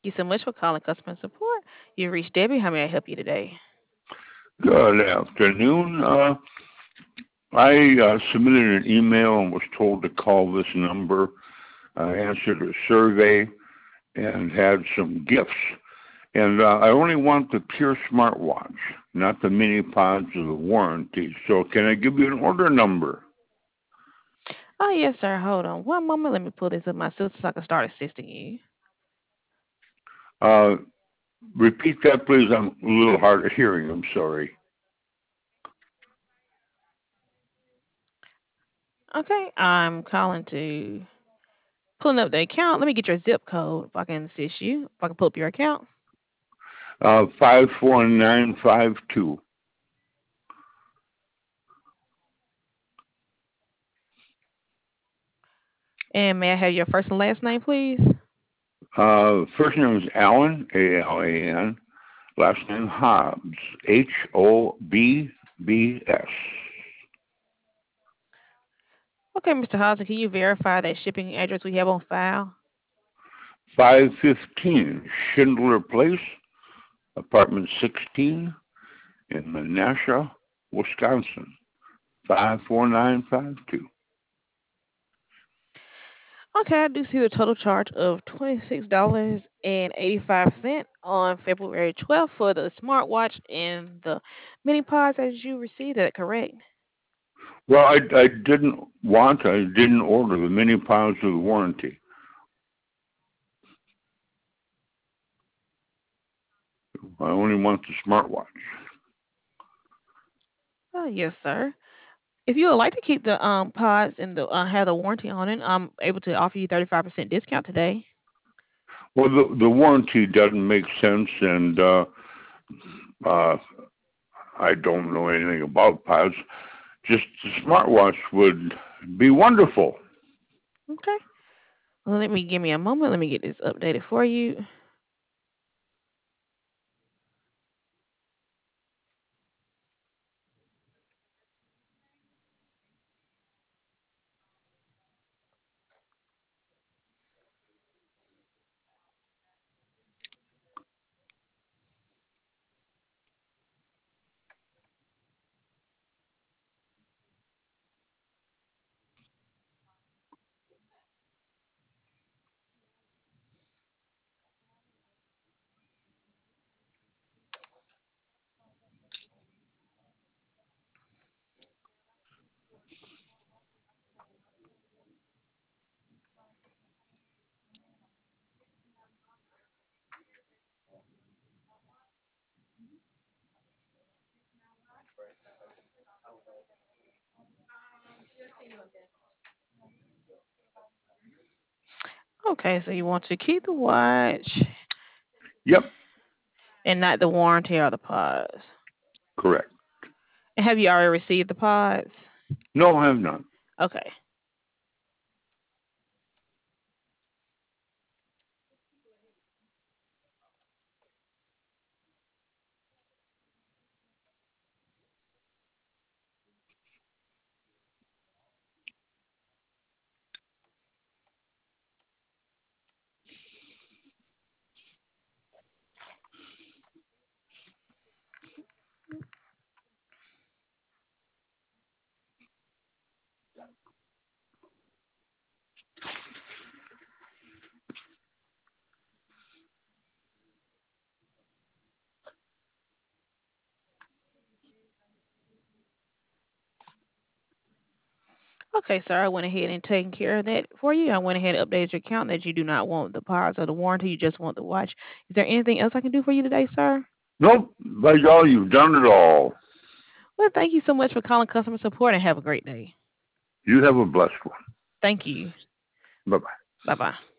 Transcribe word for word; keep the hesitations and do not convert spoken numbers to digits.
Thank you so much for calling customer support. You reached Debbie. How may I help you today? Good afternoon. Uh, I uh, submitted an email and was told to call this number. I answered a survey and had some gifts. And uh, I only want the pure smartwatch, not the mini pods or the warranty. So can I give you an order number? Oh, yes, sir. Hold on one moment. Let me pull this up my system so I can start assisting you. Uh, repeat that, please. I'm a little hard of hearing. I'm sorry. Okay, I'm calling to pulling up the account. Let me get your zip code if I can assist you. If I can pull up your account. Uh, five four nine five two. And may I have your first and last name, please? Uh, first name is Alan, A L A N. Last name Hobbs, H O B B S. Okay, mister Houser, can you verify that shipping address we have on file? five fifteen Schindler Place, apartment sixteen in Menasha, Wisconsin, five four nine five two. Okay, I do see the total charge of twenty-six dollars and eighty-five cents on February twelfth for the smartwatch and the mini pods as you received. Is that correct? Well, I, I didn't want, I didn't order the mini pounds of the warranty. I only want the smartwatch. Oh, yes, sir. If you would like to keep the um pods and the uh, have the warranty on it, I'm able to offer you thirty-five percent discount today. Well, the, the warranty doesn't make sense, and uh, uh, I don't know anything about pods. Just the smartwatch would be wonderful. Okay. Well, let me give me a moment. Let me get this updated for you. Okay, so you want to keep the watch Yep, and not the warranty or the pods. correct. And have you already received the pods? No, I have not. Okay. Okay, sir. I went ahead and taken care of that for you. I went ahead and updated your account that you do not want the pods or the warranty. You just want the watch. Is there anything else I can do for you today, sir? Nope, by God, you've done it all. Well, thank you so much for calling customer support and have a great day. You have a blessed one. Thank you. Bye bye. Bye bye.